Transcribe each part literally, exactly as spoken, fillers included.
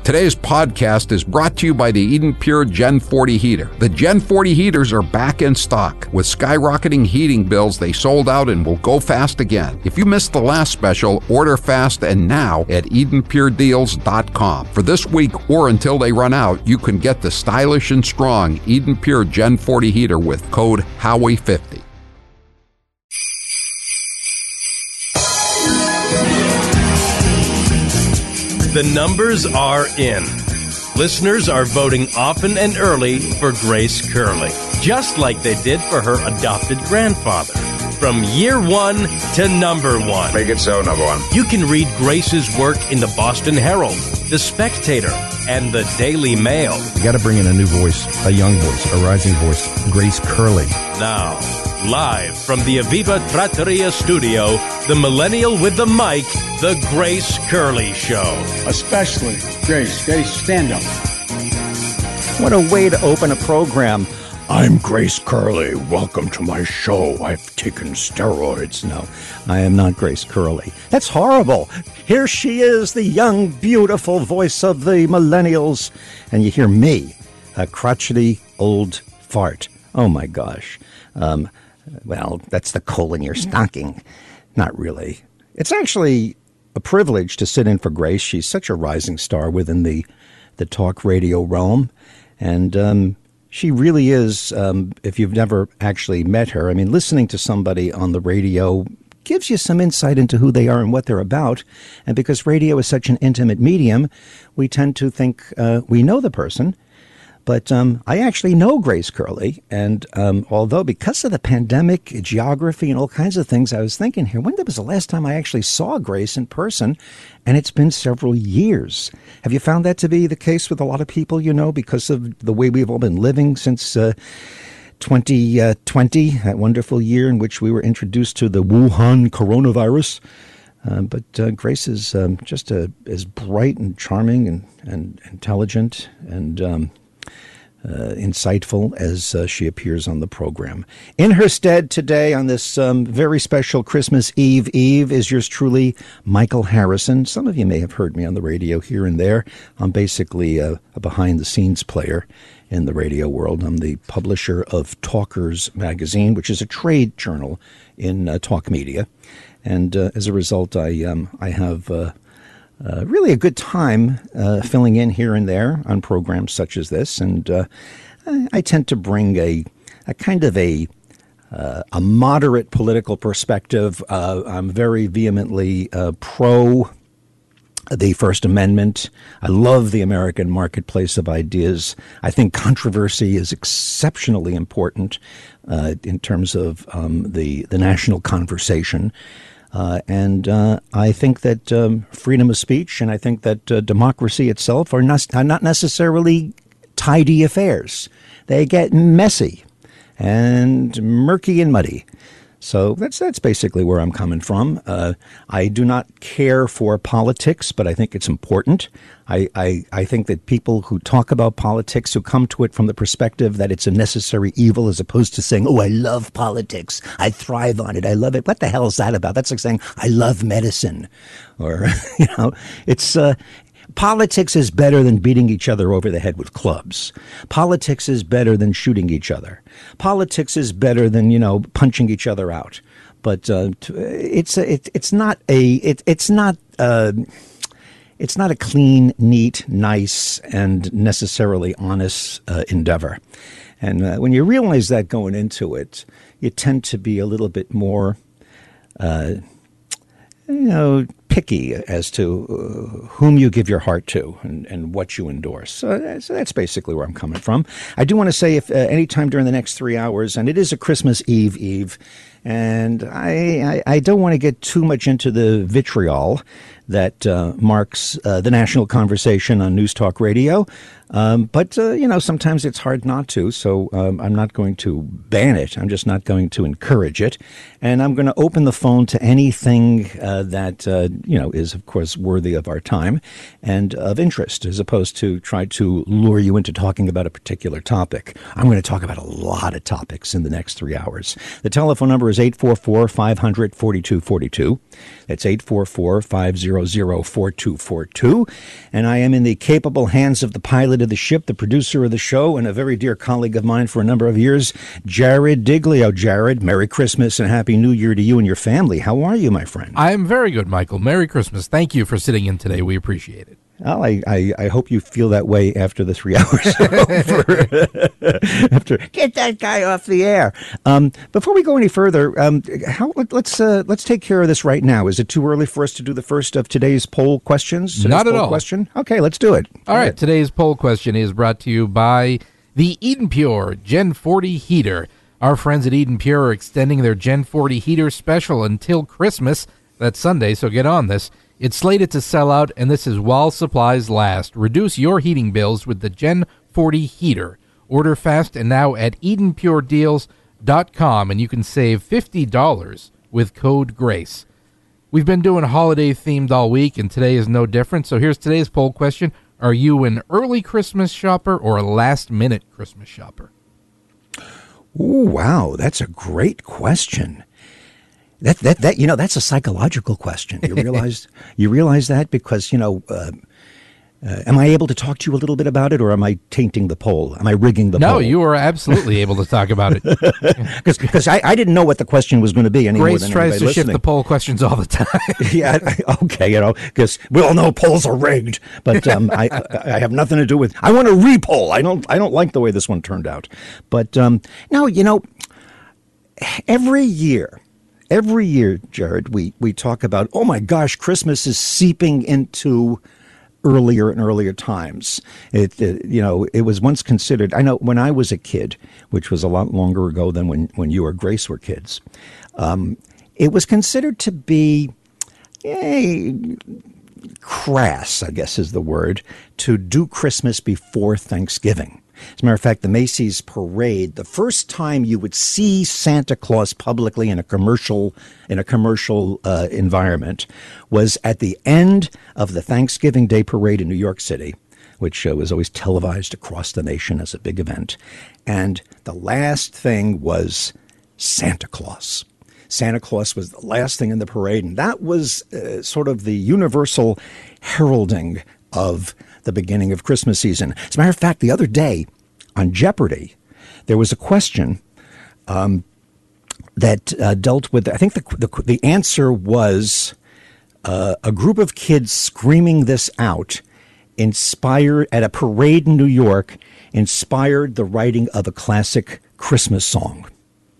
Today's podcast is brought to you by the Eden Pure Gen forty heater. The Gen forty heaters are back in stock. With skyrocketing heating bills, they sold out and will go fast again. If you missed the last special, order fast and now at eden pure deals dot com. For this week or until they run out, you can get the stylish and strong Eden Pure Gen forty heater with code Howie fifty. The numbers are in. Listeners are voting often and early for Grace Curley, just like they did for her adopted grandfather. From year one to number one. Make it so, number one. You can read Grace's work in the Boston Herald, the Spectator, and the Daily Mail. You got to bring in a new voice, a young voice, a rising voice, Grace Curley. Now, live from the Aviva Trattoria studio, the millennial with the mic, the Grace Curley Show. Especially Grace. Grace, stand up. What a way to open a program. I'm Grace Curley. Welcome to my show. I've taken steroids. No, I am not Grace Curley. That's horrible. Here she is, the young, beautiful voice of the millennials. And you hear me, a crotchety old fart. Oh, my gosh. Um, well, that's the coal in your stocking. Not really. It's actually a privilege to sit in for Grace. She's such a rising star within the, the talk radio realm. And um, she really is, um, if you've never actually met her, I mean, listening to somebody on the radio gives you some insight into who they are and what they're about. And because radio is such an intimate medium, we tend to think uh, we know the person. But um, I actually know Grace Curley, and um, although because of the pandemic, geography, and all kinds of things, I was thinking here, when was the last time I actually saw Grace in person? And it's been several years. Have you found that to be the case with a lot of people, you know, because of the way we've all been living since uh, twenty twenty, that wonderful year in which we were introduced to the Wuhan coronavirus? Uh, but uh, Grace is um, just a, as bright and charming and, and intelligent and um Uh, insightful as uh, she appears on the program. In her stead today on this um, very special Christmas Eve Eve is yours truly, Michael Harrison. Some of you may have heard me on the radio here and there. I'm basically a, a behind-the-scenes player in the radio world. I'm the publisher of Talkers Magazine, which is a trade journal in uh, talk media. And uh, as a result, I, um, I have... Uh, Uh, really a good time uh, filling in here and there on programs such as this. And uh, I, I tend to bring a, a kind of a uh, a moderate political perspective. Uh, I'm very vehemently uh, pro the First Amendment. I love the American marketplace of ideas. I think controversy is exceptionally important uh, in terms of um, the, the national conversation. Uh, and uh, I think that um, freedom of speech and I think that uh, democracy itself are not, are not necessarily tidy affairs. They get messy and murky and muddy. So that's that's basically where I'm coming from. Uh, I do not care for politics, but I think it's important. I, I, I think that people who talk about politics, who come to it from the perspective that it's a necessary evil as opposed to saying, oh, I love politics, I thrive on it, I love it. What the hell is that about? That's like saying, I love medicine. Or, you know, it's... Uh, Politics is better than beating each other over the head with clubs. Politics is better than shooting each other. Politics is better than, you know, punching each other out. But uh, it's a, it, it's not a it, it's not uh, it's not a clean, neat, nice, and necessarily honest uh, endeavor. And uh, when you realize that going into it, you tend to be a little bit more, uh, you know, picky as to uh, whom you give your heart to and, and what you endorse. So, so that's basically where I'm coming from. I do want to say if uh, anytime during the next three hours, and it is a Christmas Eve Eve, and I, I, I don't want to get too much into the vitriol that uh, marks uh, the national conversation on News Talk Radio. Um, but, uh, you know, sometimes it's hard not to. So um, I'm not going to ban it. I'm just not going to encourage it. And I'm going to open the phone to anything uh, that, uh, you know, is, of course, worthy of our time and of interest, as opposed to try to lure you into talking about a particular topic. I'm going to talk about a lot of topics in the next three hours. The telephone number is is eight four four, five hundred, forty-two forty-two. That's eight four four, five hundred, forty-two forty-two. And I am in the capable hands of the pilot of the ship, the producer of the show, and a very dear colleague of mine for a number of years, Jared Diglio. Jared, Merry Christmas and Happy New Year to you and your family. How are you, my friend? I am very good, Michael. Merry Christmas. Thank you for sitting in today. We appreciate it. Well, I, I, I hope you feel that way after the three hours over. After, get that guy off the air. Um, before we go any further, um, how let, let's uh, let's take care of this right now. Is it too early for us to do the first of today's poll questions? Today's Not at poll all. Question? Okay, let's do it. All right. Today's poll question is brought to you by the Eden Pure Gen forty heater. Our friends at Eden Pure are extending their Gen forty heater special until Christmas. That's Sunday, so get on this. It's slated to sell out, and this is while supplies last. Reduce your heating bills with the Gen forty heater. Order fast and now at eden pure deals dot com, and you can save fifty dollars with code GRACE. We've been doing holiday themed all week, and today is no different. So here's today's poll question. Are you an early Christmas shopper or a last-minute Christmas shopper? Ooh, wow, that's a great question. That that that you know that's a psychological question. You realize you realize that because you know, uh, uh, am I able to talk to you a little bit about it, or am I tainting the poll? Am I rigging the no, poll? No, you are absolutely able to talk about it. Because I, I didn't know what the question was going to be anymore. Grace than tries to listening. shift the poll questions all the time. yeah, I, okay, you know, because we all know polls are rigged, but um, I I have nothing to do with. I want to re-poll. I don't I don't like the way this one turned out, but um, no, you know, every year. Every year, Jared, we, we talk about, oh my gosh, Christmas is seeping into earlier and earlier times. It, it you know, it was once considered, I know when I was a kid, which was a lot longer ago than when, when you or Grace were kids, um, it was considered to be eh, crass, I guess is the word, to do Christmas before Thanksgiving. As a matter of fact, the Macy's parade, the first time you would see Santa Claus publicly in a commercial in a commercial uh, environment was at the end of the Thanksgiving Day parade in New York City, which uh, was always televised across the nation as a big event. And the last thing was Santa Claus. Santa Claus was the last thing in the parade, and that was uh, sort of the universal heralding of the beginning of Christmas season. As a matter of fact, the other day on Jeopardy, there was a question um, that uh, dealt with, I think the, the, the answer was uh, a group of kids screaming this out, inspired at a parade in New York, inspired the writing of a classic Christmas song.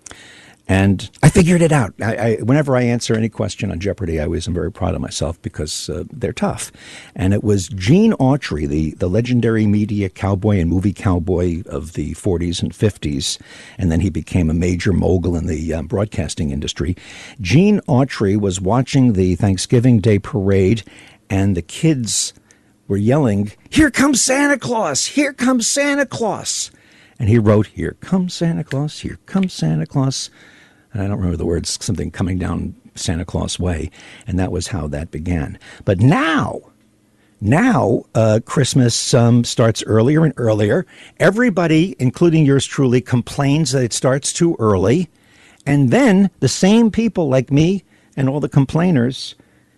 And I figured it out. I, I, whenever I answer any question on Jeopardy, I always am very proud of myself because uh, they're tough. And it was Gene Autry, the, the legendary media cowboy and movie cowboy of the forties and fifties, and then he became a major mogul in the um, broadcasting industry. Gene Autry was watching the Thanksgiving Day parade, and the kids were yelling, "Here comes Santa Claus! Here comes Santa Claus!" And he wrote, "Here comes Santa Claus! Here comes Santa Claus!" And I don't remember the words, something coming down Santa Claus way. And that was how that began. But now, now uh, Christmas um, starts earlier and earlier. Everybody, including yours truly, complains that it starts too early. And then the same people like me and all the complainers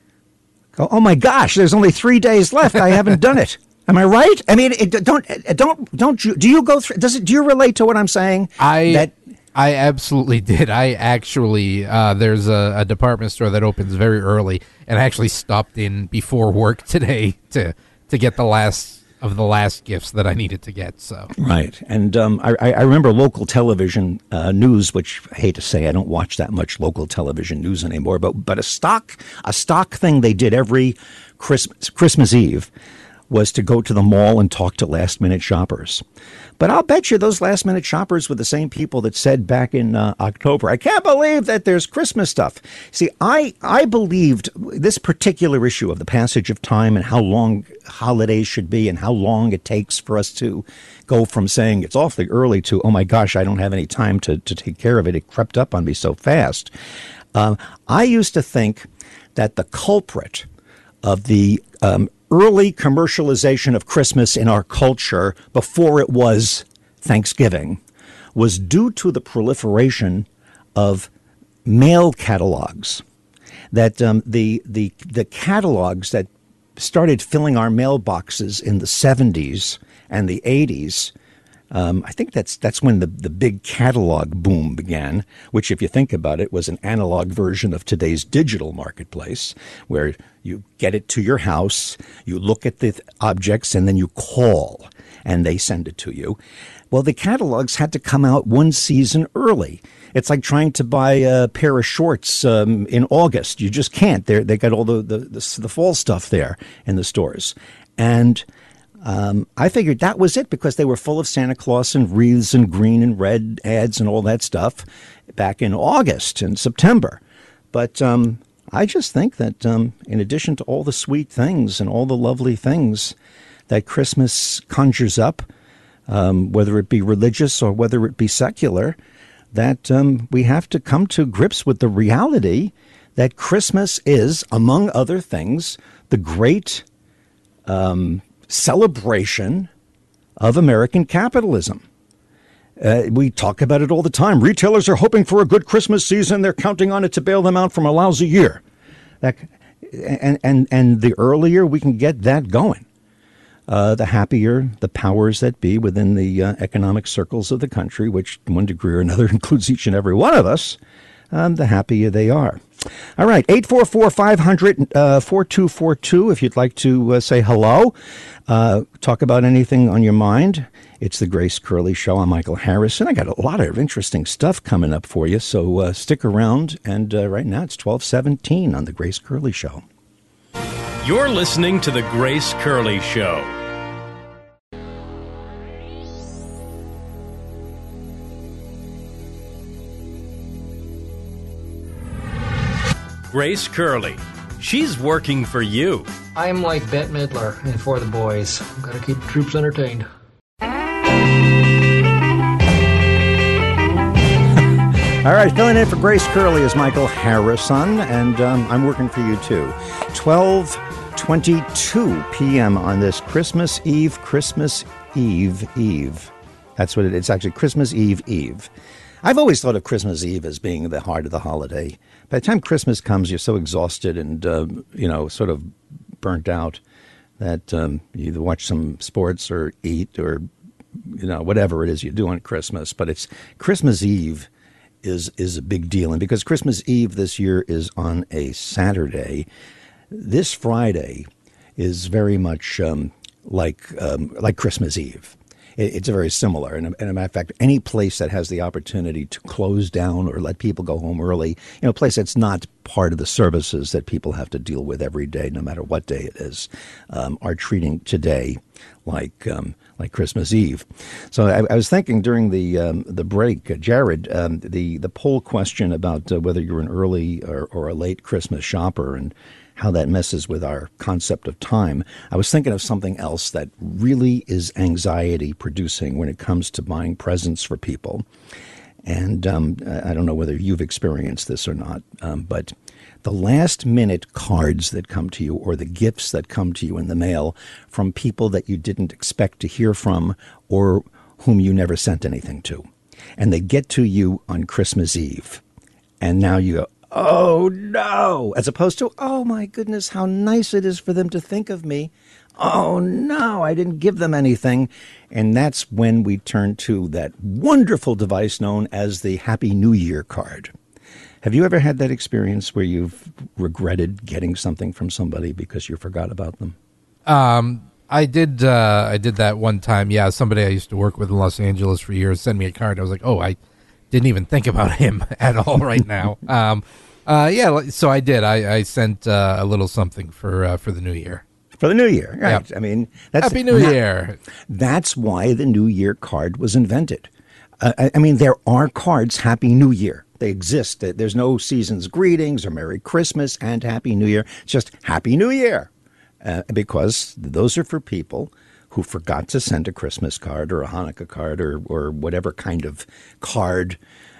go, "Oh my gosh, there's only three days left. I haven't done it." Am I right? I mean, it, don't don't don't you do you go through? Does it? Do you relate to what I'm saying? I that, I absolutely did. I actually uh, there's a, a department store that opens very early, and I actually stopped in before work today to to get the last of the last gifts that I needed to get. So right, and um, I, I remember local television uh, news, which I hate to say I don't watch that much local television news anymore, but but a stock a stock thing they did every Christmas Christmas Eve was to go to the mall and talk to last-minute shoppers. But I'll bet you those last-minute shoppers were the same people that said back in uh, October, "I can't believe that there's Christmas stuff." See, I, I believed this particular issue of the passage of time and how long holidays should be and how long it takes for us to go from saying it's awfully early to, "Oh my gosh, I don't have any time to, to take care of it. It crept up on me so fast." Uh, I used to think that the culprit of the um, early commercialization of Christmas in our culture before it was Thanksgiving was due to the proliferation of mail catalogs, that um, the the the catalogs that started filling our mailboxes in the seventies and the eighties. Um, I think that's that's when the, the big catalog boom began, which, if you think about it, was an analog version of today's digital marketplace, where you get it to your house, you look at the objects, and then you call, and they send it to you. Well, the catalogs had to come out one season early. It's like trying to buy a pair of shorts um, in August. You just can't. They're, they got all the, the, the, the fall stuff there in the stores. And um, I figured that was it, because they were full of Santa Claus and wreaths and green and red ads and all that stuff back in August and September. But um, I just think that um, in addition to all the sweet things and all the lovely things that Christmas conjures up, um, whether it be religious or whether it be secular, that um, we have to come to grips with the reality that Christmas is, among other things, the great um, celebration of American capitalism. Uh, we talk about it all the time. Retailers are hoping for a good Christmas season. They're counting on it to bail them out from a lousy year. That, and, and, and the earlier we can get that going, Uh, the happier the powers that be within the uh, economic circles of the country, which to one degree or another includes each and every one of us, um, the happier they are. All right, eight four four, five hundred, four two four two if you'd like to uh, say hello, uh, talk about anything on your mind. It's the Grace Curley Show. I'm Michael Harrison. I got a lot of interesting stuff coming up for you, so uh, stick around. And uh, right now it's twelve seventeen on the Grace Curley Show. You're listening to the Grace Curley Show. Grace Curley. She's working for you. I'm like Bette Midler in For the Boys. Got to keep the troops entertained. All right, filling in for Grace Curley is Michael Harrison, and um, I'm working for you too. twelve twenty-two p.m. on this Christmas Eve, Christmas Eve, Eve. That's what it is. It's actually Christmas Eve, Eve. I've always thought of Christmas Eve as being the heart of the holiday. By the time Christmas comes, you're so exhausted and, uh, you know, sort of burnt out that um, you either watch some sports or eat or, you know, whatever it is you do on Christmas. But it's Christmas Eve is is a big deal. And because Christmas Eve this year is on a Saturday, this Friday is very much um, like um, like Christmas Eve. It's very similar. And, and a matter of fact, any place that has the opportunity to close down or let people go home early, you know, a place that's not part of the services that people have to deal with every day, no matter what day it is, um, are treating today like um, like Christmas Eve. So I, I was thinking during the um, the break, uh, Jared, um, the, the poll question about uh, whether you're an early or, or a late Christmas shopper and how that messes with our concept of time. I was thinking of something else that really is anxiety producing when it comes to buying presents for people. And um, I don't know whether you've experienced this or not, um, but the last minute cards that come to you or the gifts that come to you in the mail from people that you didn't expect to hear from or whom you never sent anything to. And they get to you on Christmas Eve. And now you go, oh, no, as opposed to, oh, my goodness, how nice it is for them to think of me. Oh, no, I didn't give them anything. And that's when we turn to that wonderful device known as the Happy New Year card. Have you ever had that experience where you've regretted getting something from somebody because you forgot about them? Um, I did. Uh, I did that one time. Yeah, somebody I used to work with in Los Angeles for years sent me a card. I was like, oh, I didn't even think about him at all right now. um, uh, yeah, so I did. I, I sent uh, a little something for uh, for the new year. For the new year, right? Yep. I mean, that's Happy New that, Year. That's why the New Year card was invented. Uh, I, I mean, there are cards Happy New Year. They exist. There's no season's greetings or Merry Christmas and Happy New Year. It's just Happy New Year, uh, because those are for people who forgot to send a Christmas card or a Hanukkah card or, or whatever kind of card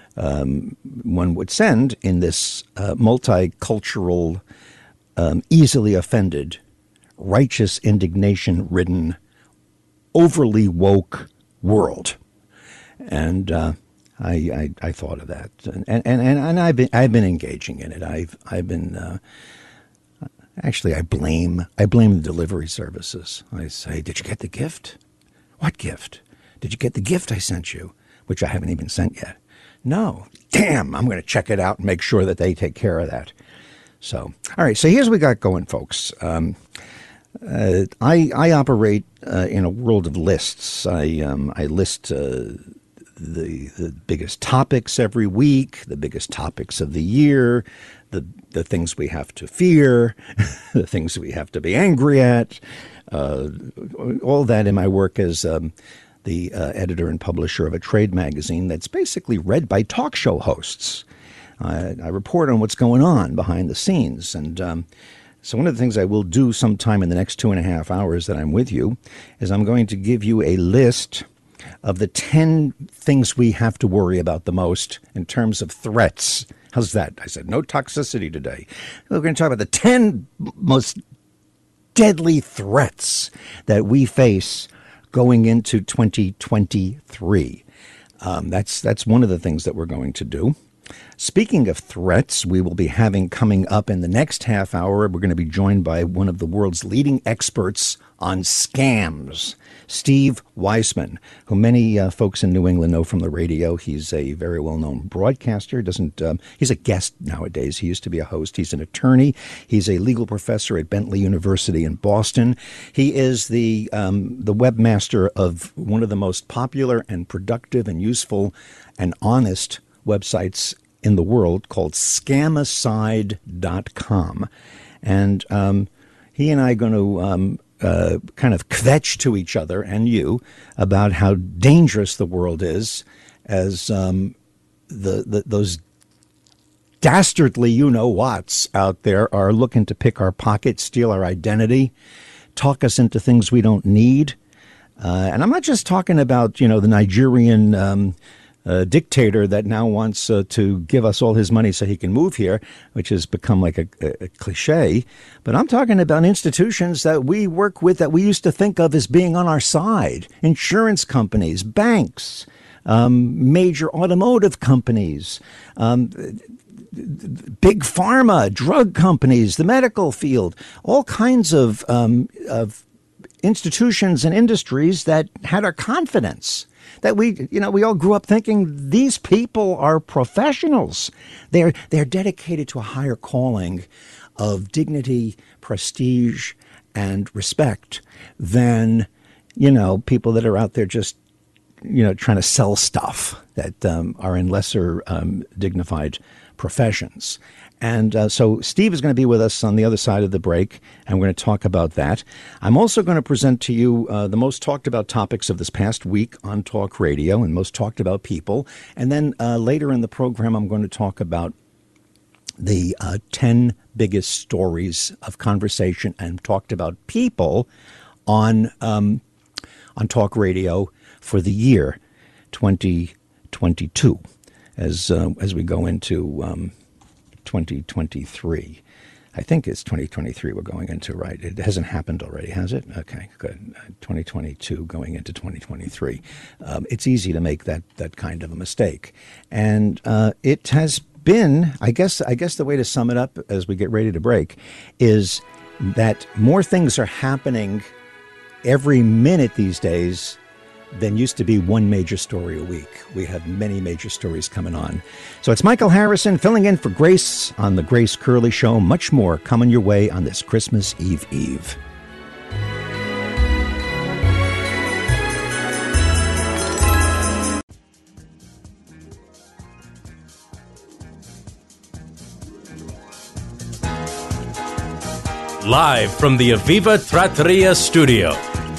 um, one would send in this uh, multicultural, um, easily offended, righteous indignation-ridden, overly woke world. And uh, I, I, I thought of that, and and, and, and I've been I've been engaging in it. I've I've been uh, actually I blame I blame the delivery services. I say, did you get the gift? What gift? Did you get the gift I sent you, which I haven't even sent yet? No. Damn, I'm going to check it out and make sure that they take care of that. So, all right. So here's what we got going, folks. Um, uh, I I operate uh, in a world of lists. I um, I list uh, the the biggest topics every week, the biggest topics of the year, the the things we have to fear, the things we have to be angry at. Uh, all that in my work as um, the uh, editor and publisher of a trade magazine that's basically read by talk show hosts. Uh, I report on what's going on behind the scenes. And um, so one of the things I will do sometime in the next two and a half hours that I'm with you is I'm going to give you a list of the ten things we have to worry about the most in terms of threats. How's that? I said, no toxicity today. We're going to talk about the ten most deadly threats that we face going into twenty twenty-three. Um, that's that's one of the things that we're going to do. Speaking of threats, we will be having coming up in the next half hour, we're going to be joined by one of the world's leading experts on scams, Steve Weissman, who many uh, folks in New England know from the radio. He's a very well-known broadcaster. Doesn't um, he's a guest nowadays. He used to be a host. He's an attorney. He's a legal professor at Bentley University in Boston. He is the um, the webmaster of one of the most popular and productive and useful and honest websites in the world called scamicide dot com. And um, he and I are going to um, uh, kind of kvetch to each other and you about how dangerous the world is as um, the, the those dastardly you-know-whats out there are looking to pick our pocket, steal our identity, talk us into things we don't need. Uh, and I'm not just talking about, you know, the Nigerian um Uh, dictator that now wants uh, to give us all his money so he can move here, which has become like a, a, a cliche. But I'm talking about institutions that we work with that we used to think of as being on our side. Insurance companies, banks, um, major automotive companies, um, big pharma, drug companies, the medical field, all kinds of, um, of institutions and industries that had our confidence. That we, you know, we all grew up thinking these people are professionals. They're they're dedicated to a higher calling of dignity, prestige, and respect than, you know, people that are out there just, you know, trying to sell stuff that um, are in lesser um, dignified professions. And uh, so Steve is going to be with us on the other side of the break, and we're going to talk about that. I'm also going to present to you uh, the most talked about topics of this past week on talk radio and most talked about people. And then uh, later in the program, I'm going to talk about the uh, ten biggest stories of conversation and talked about people on um, on talk radio for the year twenty twenty-two as uh, as we go into um, twenty twenty-three. I think it's twenty twenty-three we're going into, right? It hasn't happened already, has it? Okay, good. twenty twenty-two going into twenty twenty-three. Um, it's easy to make that that kind of a mistake, and uh, it has been. I guess. I guess the way to sum it up as we get ready to break is that more things are happening every minute these days than used to be one major story a week. We have many major stories coming on. So it's Michael Harrison filling in for Grace on The Grace Curley Show. Much more coming your way on this Christmas Eve Eve. Live from the Aviva Trattoria studio.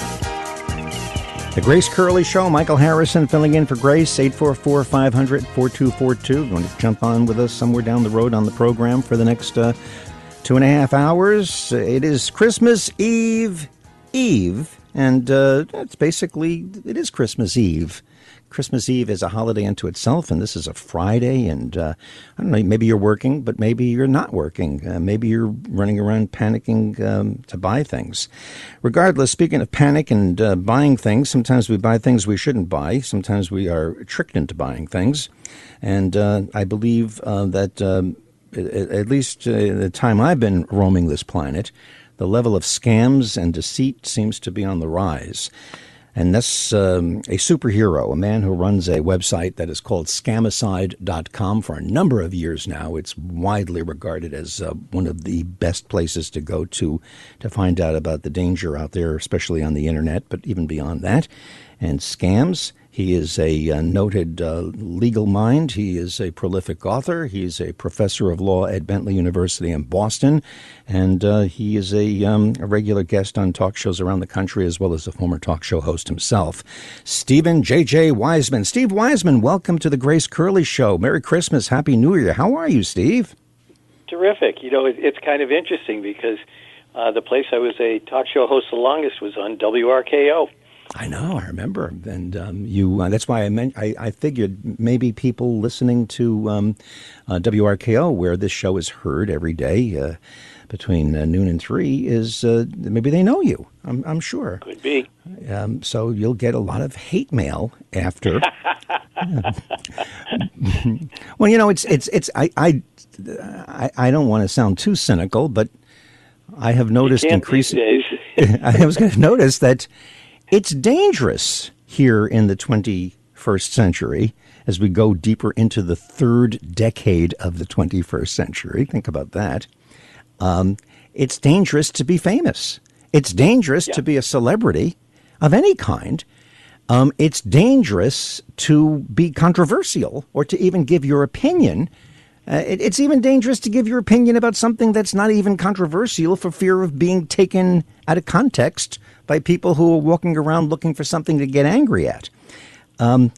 The Grace Curley Show, Michael Harrison filling in for Grace, eight four four, five hundred, four two four two. You want to jump on with us somewhere down the road on the program for the next uh, two and a half hours. It is Christmas Eve Eve, And uh, it's basically, it is Christmas Eve. Christmas Eve is a holiday unto itself, and this is a Friday, and uh, I don't know, maybe you're working, but maybe you're not working. Uh, maybe you're running around panicking um, to buy things. Regardless, speaking of panic and uh, buying things, sometimes we buy things we shouldn't buy. Sometimes we are tricked into buying things. And uh, I believe uh, that um, at, at least uh, the time I've been roaming this planet, the level of scams and deceit seems to be on the rise. And that's um, a superhero, a man who runs a website that is called scamicide dot com for a number of years now. It's widely regarded as uh, one of the best places to go to to find out about the danger out there, especially on the internet, but even beyond that. And scams. He is a uh, noted uh, legal mind. He is a prolific author. He is a professor of law at Bentley University in Boston. And uh, he is a, um, a regular guest on talk shows around the country, as well as a former talk show host himself. Stephen J J. Wiseman. Steve Wiseman, welcome to the Grace Curley Show. Merry Christmas. Happy New Year. How are you, Steve? Terrific. You know, it, it's kind of interesting because uh, the place I was a talk show host the longest was on W R K O. I know, I remember, and um, you—that's uh, why I meant. I, I figured maybe people listening to um, uh, W R K O, where this show is heard every day uh, between uh, noon and three, is uh, maybe they know you. I'm, I'm sure. Could be. Um, so you'll get a lot of hate mail after. Well, you know, it's it's it's. I I I, I don't want to sound too cynical, but I have noticed increasing. I was going to notice that. It's dangerous here in the twenty-first century as we go deeper into the third decade of the twenty-first century. Think about that. Um, it's dangerous to be famous. It's dangerous yeah. to be a celebrity of any kind. Um, it's dangerous to be controversial or to even give your opinion. Uh, it, it's even dangerous to give your opinion about something that's not even controversial for fear of being taken out of context by people who are walking around looking for something to get angry at. Um,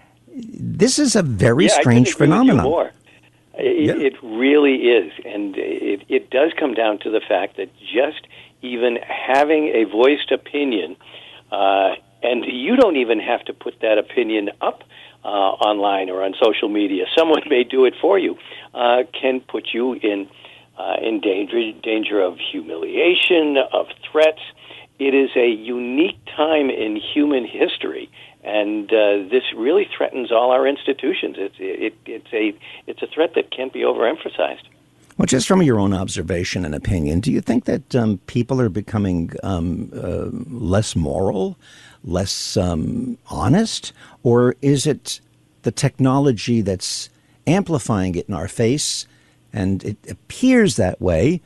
this is a very yeah, strange I couldn't phenomenon. agree with you more. It, yeah. it really is. And it, it does come down to the fact that just even having a voiced opinion, uh, and you don't even have to put that opinion up uh, online or on social media. Someone may do it for you, uh, can put you in, uh, in danger, danger of humiliation, of threats. It is a unique time in human history, and uh, this really threatens all our institutions. It's it, it's a it's a threat that can't be overemphasized. Well, just from your own observation and opinion, do you think that um, people are becoming um, uh, less moral, less um, honest, or is it the technology that's amplifying it in our face, and it appears that way?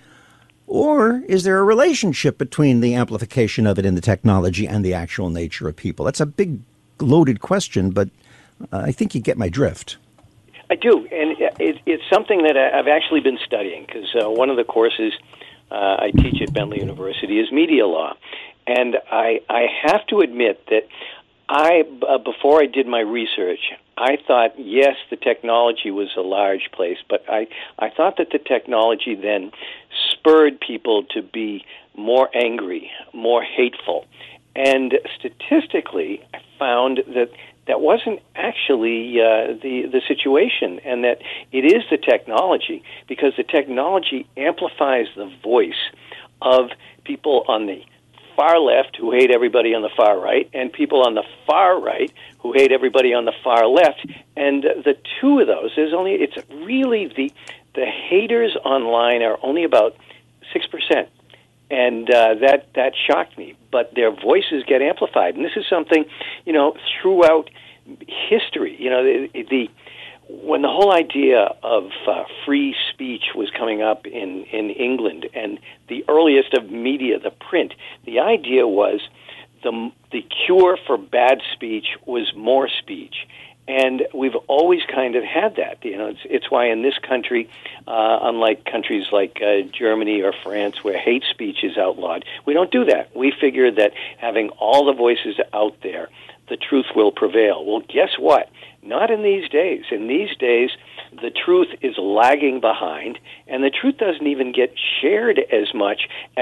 Or is there a relationship between the amplification of it in the technology and the actual nature of people? That's a big, loaded question, but uh, I think you get my drift. I do, and it, it's something that I've actually been studying, because uh, one of the courses uh, I teach at Bentley University is media law. And I, I have to admit that I, uh, before I did my research, I thought, yes, the technology was a large place, but I, I thought that the technology then spurred people to be more angry, more hateful. And statistically, I found that that wasn't actually uh, the, the situation, and that it is the technology, because the technology amplifies the voice of people on the far left who hate everybody on the far right, and people on the far right who hate everybody on the far left. And the two of those, there's only, it's really the, the haters online are only about six percent. And uh, that, that shocked me. But their voices get amplified. And this is something, you know, throughout history, you know, the, the when the whole idea of uh, free speech was coming up in, in England, and the earliest of media, the print, the idea was the the cure for bad speech was more speech. And we've always kind of had that. You know, it's it's why in this country, uh, unlike countries like uh, Germany or France, where hate speech is outlawed, we don't do that. We figure that having all the voices out there, the truth will prevail. Well, guess what? Not in these days. In these days, the truth is lagging behind, and the truth doesn't even get shared as much as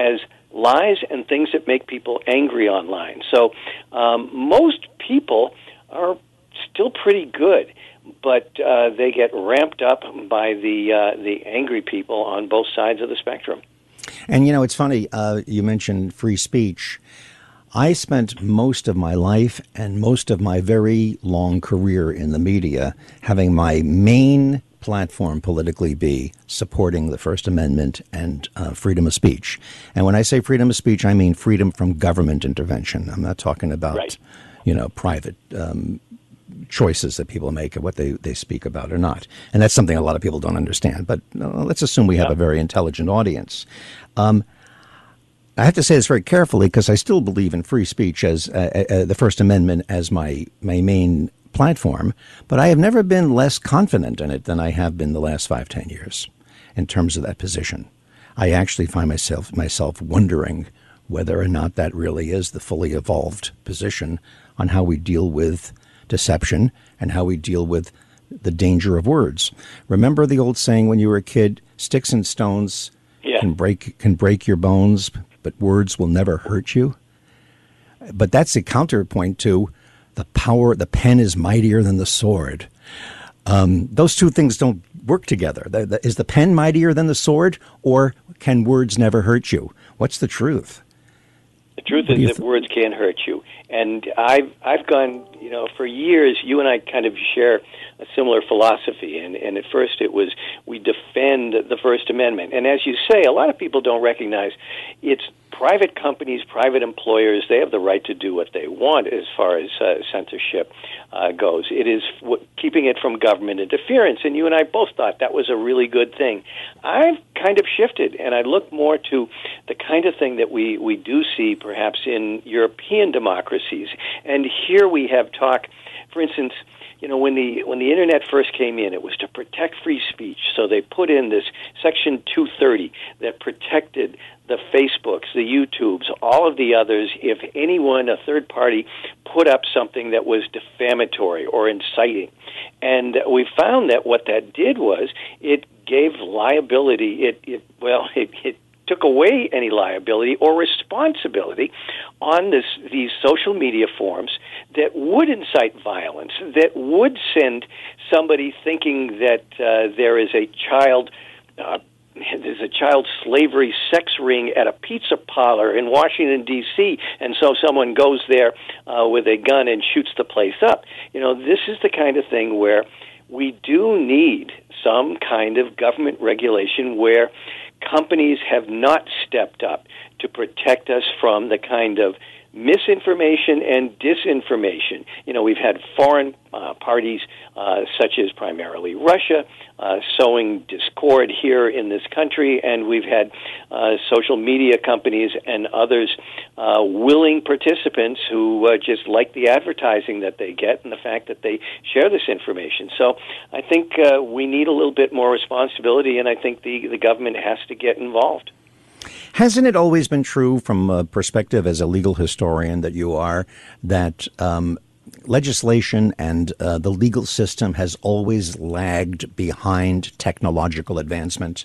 lies and things that make people angry online. So um, most people are still pretty good, but uh, they get ramped up by the uh, the angry people on both sides of the spectrum. And, you know, it's funny, uh, you mentioned free speech. I spent most of my life and most of my very long career in the media having my main platform politically be supporting the First Amendment and uh, freedom of speech. And when I say freedom of speech, I mean freedom from government intervention. I'm not talking about, right. you know, private um, choices that people make and what they, they speak about or not. And that's something a lot of people don't understand. But uh, let's assume we have yeah. a very intelligent audience. Um, I have to say this very carefully because I still believe in free speech as uh, uh, the First Amendment as my, my main platform, but I have never been less confident in it than I have been the last five, ten years in terms of that position. I actually find myself myself wondering whether or not that really is the fully evolved position on how we deal with deception and how we deal with the danger of words. Remember the old saying when you were a kid, sticks and stones yeah. can break can break your bones, but words will never hurt you? But that's a counterpoint to the power, the pen is mightier than the sword. Um, those two things don't work together. The, the, is the pen mightier than the sword, or can words never hurt you? What's the truth? The truth is that th- words can hurt you. And I've, I've gone, you know, for years, you and I kind of share a similar philosophy. And, and at first it was we defend the First Amendment. And as you say, a lot of people don't recognize it's private companies, private employers, they have the right to do what they want as far as uh, censorship uh, goes. It is w- keeping it from government interference, and you and I both thought that was a really good thing. I've kind of shifted, and I look more to the kind of thing that we, we do see perhaps in European democracies. And here we have talk, for instance, you know, when the when the Internet first came in, it was to protect free speech. So they put in this Section two thirty that protected the Facebooks, the YouTubes, all of the others, if anyone, a third party, put up something that was defamatory or inciting. And we found that what that did was it gave liability. It, it well, it, it took away any liability or responsibility on this these social media forums that would incite violence, that would send somebody thinking that uh, there is a child uh, there's a child slavery sex ring at a pizza parlor in Washington, D C, and so someone goes there uh, with a gun and shoots the place up. You know, this is the kind of thing where we do need some kind of government regulation where companies have not stepped up to protect us from the kind of misinformation and disinformation. You know, we've had foreign uh, parties, uh, such as primarily Russia, uh, sowing discord here in this country, and we've had uh, social media companies and others uh, willing participants who uh, just like the advertising that they get and the fact that they share this information. So I think uh, we need a little bit more responsibility, and I think the, the government has to get involved. Hasn't it always been true from a perspective as a legal historian that you are that um, legislation and uh, the legal system has always lagged behind technological advancement?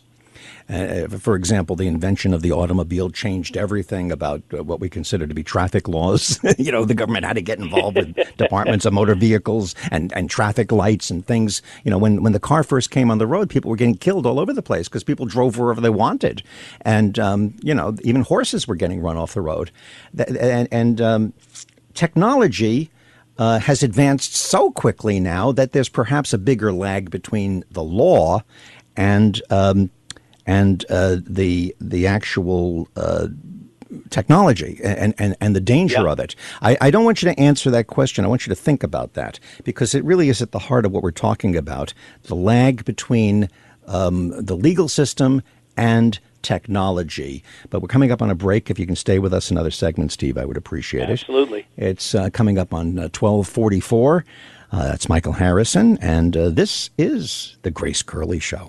Uh, for example, the invention of the automobile changed everything about uh, what we consider to be traffic laws. You know, the government had to get involved with departments of motor vehicles and, and traffic lights and things. You know, when, when the car first came on the road, people were getting killed all over the place because people drove wherever they wanted. And, um, you know, even horses were getting run off the road. And, and um, technology uh, has advanced so quickly now that there's perhaps a bigger lag between the law and um and uh, the the actual uh, technology and, and, and the danger yeah. of it. I, I don't want you to answer that question. I want you to think about that because it really is at the heart of what we're talking about, the lag between um, the legal system and technology. But we're coming up on a break. If you can stay with us another segment, Steve, I would appreciate Absolutely. it. Absolutely. It's uh, coming up on uh, twelve forty-four. Uh, that's Michael Harrison, and uh, this is The Grace Curley Show.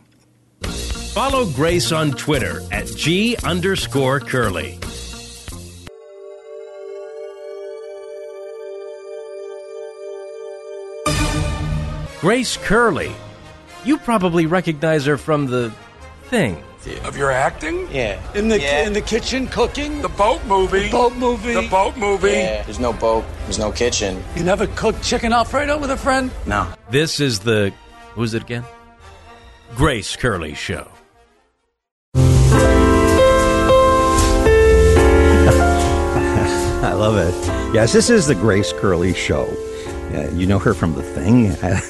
Follow Grace on Twitter at G underscore Curley. Grace Curley. You probably recognize her from the thing. Of your acting? Yeah. In the yeah. in the kitchen cooking? The boat movie. The boat movie. The boat movie. Yeah. There's no boat. There's no kitchen. You never cooked chicken Alfredo with a friend? No. This is the, who's it again? Grace Curley Show. I love it. Yes, this is the Grace Curley Show. Uh, you know her from The Thing?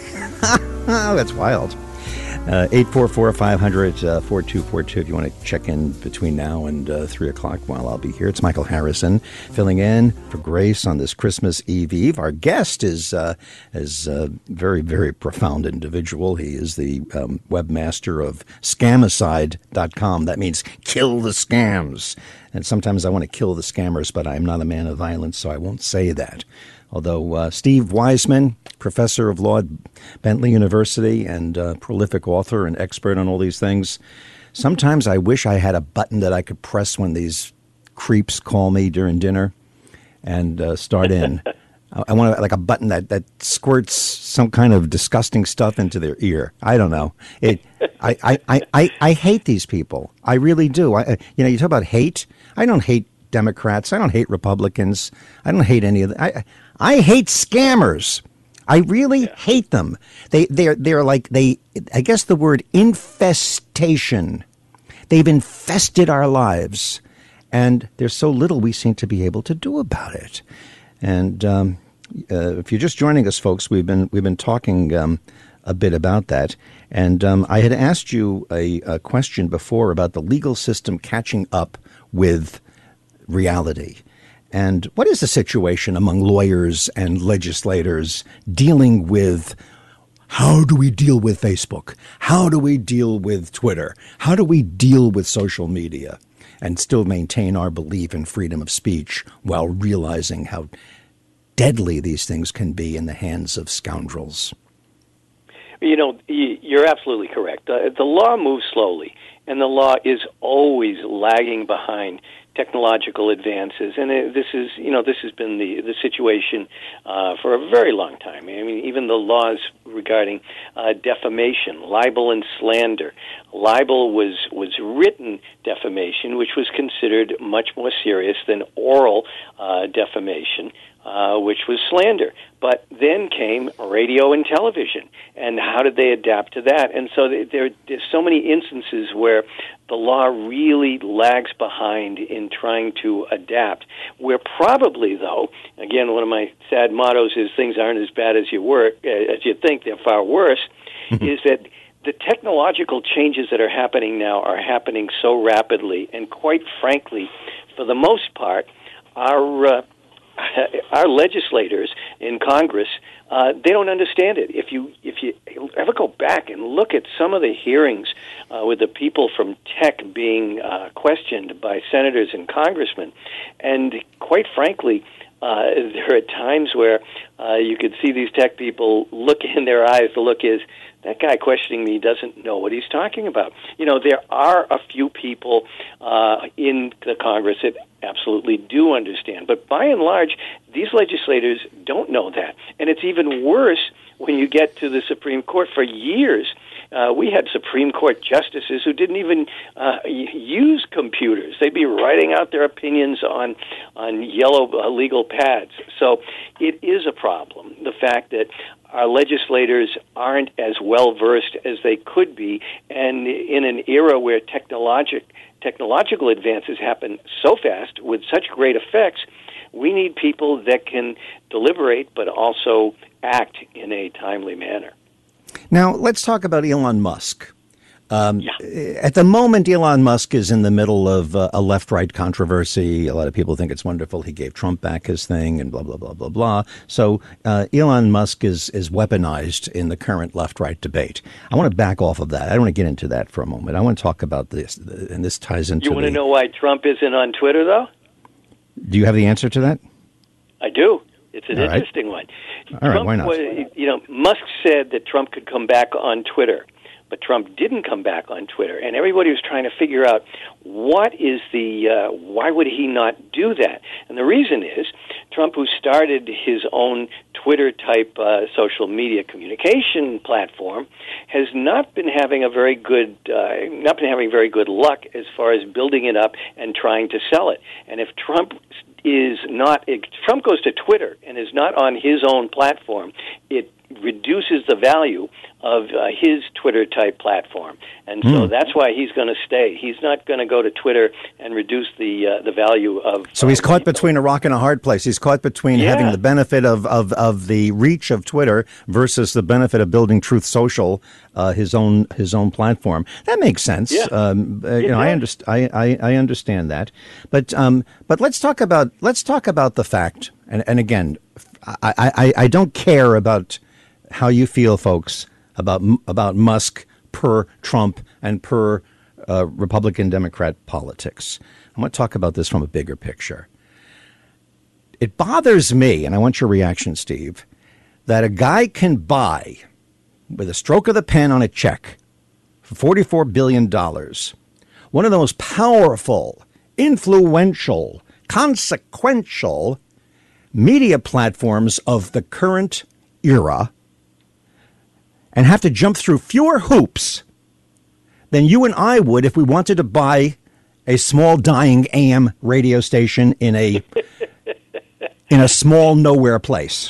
That's wild. Uh, eight four four, five hundred, four two four two if you want to check in between now and uh, three o'clock while I'll be here. It's Michael Harrison filling in for Grace on this Christmas Eve Eve. Our guest is uh, is a very, very profound individual. He is the um, webmaster of scamicide dot com. That means kill the scams. And sometimes I want to kill the scammers, but I'm not a man of violence, so I won't say that. Although uh, Steve Wiseman, professor of law at Bentley University and uh, prolific author and expert on all these things, sometimes I wish I had a button that I could press when these creeps call me during dinner and uh, start in. I want like a button that, that squirts some kind of disgusting stuff into their ear. I don't know. It. I, I, I, I, I hate these people. I really do. I, you know, you talk about hate. I don't hate Democrats. I don't hate Republicans. I don't hate any of them. I, I hate scammers. I really yeah. hate them. They they're they're like they. I guess the word infestation. They've infested our lives, and there's so little we seem to be able to do about it. And um, uh, if you're just joining us, folks, we've been we've been talking um, a bit about that. And um, I had asked you a, a question before about the legal system catching up with reality. And what is the situation among lawyers and legislators dealing with how do we deal with Facebook? How do we deal with Twitter? How do we deal with social media and still maintain our belief in freedom of speech while realizing how deadly these things can be in the hands of scoundrels? You know, you're absolutely correct. Uh, the law moves slowly, and the law is always lagging behind technological advances, and it, this is, you know, this has been the the situation uh, for a very long time. I mean, even the laws regarding uh, defamation, libel, and slander. Libel was was written defamation, which was considered much more serious than oral uh, defamation, uh, which was slander. But then came radio and television, and how did they adapt to that? And so there, there's so many instances where the law really lags behind in trying to adapt. Where probably, though, again, one of my sad mottos is things aren't as bad as you were, as you think, they're far worse, is that the technological changes that are happening now are happening so rapidly, and quite frankly, for the most part, our uh, our legislators in Congress, uh, they don't understand it. If you if you ever go back and look at some of the hearings uh, with the people from tech being uh, questioned by senators and congressmen, and quite frankly, uh, there are times where uh, you could see these tech people look in their eyes. The look is, that guy questioning me doesn't know what he's talking about. You know, there are a few people uh, in the Congress that absolutely do understand. But by and large, these legislators don't know that. And it's even worse when you get to the Supreme Court. For years, uh, we had Supreme Court justices who didn't even uh, use computers. They'd be writing out their opinions on, on yellow uh, legal pads. So it is a problem, the fact that our legislators aren't as well-versed as they could be, and in an era where technologic, technological advances happen so fast with such great effects, we need people that can deliberate but also act in a timely manner. Now, let's talk about Elon Musk. Um, yeah. At the moment, Elon Musk is in the middle of uh, a left-right controversy. A lot of people think it's wonderful. He gave Trump back his thing and blah, blah, blah, blah, blah. So uh, Elon Musk is, is weaponized in the current left-right debate. I want to back off of that. I don't want to get into that for a moment. I want to talk about this, and this ties into You want the, to know why Trump isn't on Twitter, though? Do you have the answer to that? I do. It's an All right. interesting one. All right, Trump why not? Was, you know, Musk said that Trump could come back on Twitter. but Trump didn't come back on Twitter. And everybody was trying to figure out what is the, uh, why would he not do that? And the reason is Trump, who started his own Twitter-type uh, social media communication platform, has not been having a very good, uh, not been having very good luck as far as building it up and trying to sell it. And if Trump is not, if Trump goes to Twitter and is not on his own platform, it reduces the value of uh, his Twitter-type platform. And so mm. that's why he's going to stay. He's not going to go to Twitter and reduce the uh, the value of... So he's uh, caught between a rock and a hard place. He's caught between yeah. having the benefit of, of, of the reach of Twitter versus the benefit of building Truth Social, uh, his own his own platform. That makes sense. Yeah. Um, uh, you know, I, underst- I, I, I understand that. But um, but let's talk about let's talk about the fact, and, and again, I, I, I don't care about how you feel, folks, about about Musk per Trump and per uh, Republican Democrat politics. I want to talk about this from a bigger picture. It bothers me, and I want your reaction, Steve, that a guy can buy, with a stroke of the pen on a check, for forty-four billion dollars, one of the most powerful, influential, consequential media platforms of the current era, and have to jump through fewer hoops than you and I would if we wanted to buy a small dying A M radio station in a in a small nowhere place.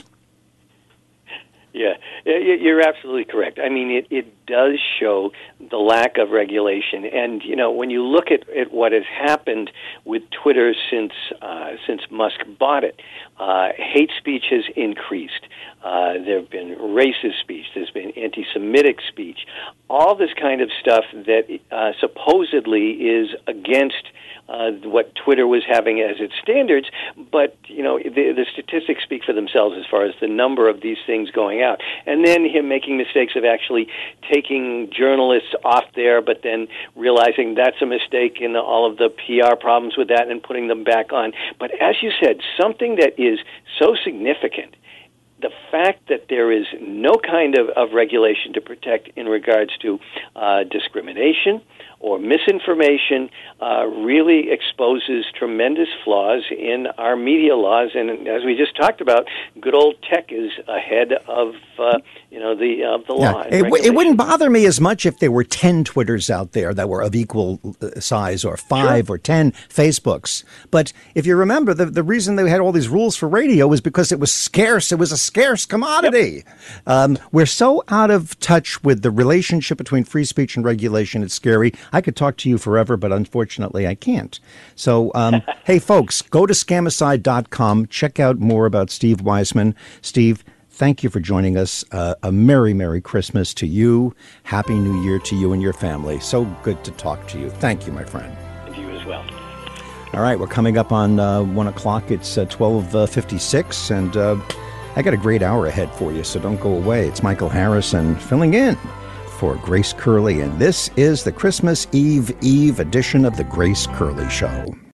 Yeah, you're absolutely correct. I mean, it, it does show the lack of regulation. And, you know, when you look at, at what has happened with Twitter since uh, since Musk bought it, uh, hate speech has increased. Uh, there have been racist speech. There's been anti-Semitic speech. All this kind of stuff that uh, supposedly is against Uh, what Twitter was having as its standards, but you know the, the statistics speak for themselves as far as the number of these things going out, and then him making mistakes of actually taking journalists off there, but then realizing that's a mistake in all of the P R problems with that and putting them back on. But as you said, something that is so significant, the fact that there is no kind of, of regulation to protect in regards to uh, discrimination or misinformation uh, really exposes tremendous flaws in our media laws. And as we just talked about, good old tech is ahead of uh, you know the of the yeah. law. It, it wouldn't bother me as much if there were ten Twitters out there that were of equal size, or five sure. or ten Facebooks. But if you remember, the, the reason they had all these rules for radio was because it was scarce. It was a scarce commodity. Yep. Um, we're so out of touch with the relationship between free speech and regulation. It's scary. I could talk to you forever, but unfortunately I can't. So, um, hey, folks, go to scamicide dot com. Check out more about Steve Weissman. Steve, thank you for joining us. Uh, a Merry, Merry Christmas to you. Happy New Year to you and your family. So good to talk to you. Thank you, my friend. And you as well. All right, we're coming up on uh, one o'clock. It's uh, twelve fifty-six, and uh, I got a great hour ahead for you, so don't go away. It's Michael Harrison filling in for Grace Curley, and this is the Christmas Eve Eve edition of the Grace Curley Show.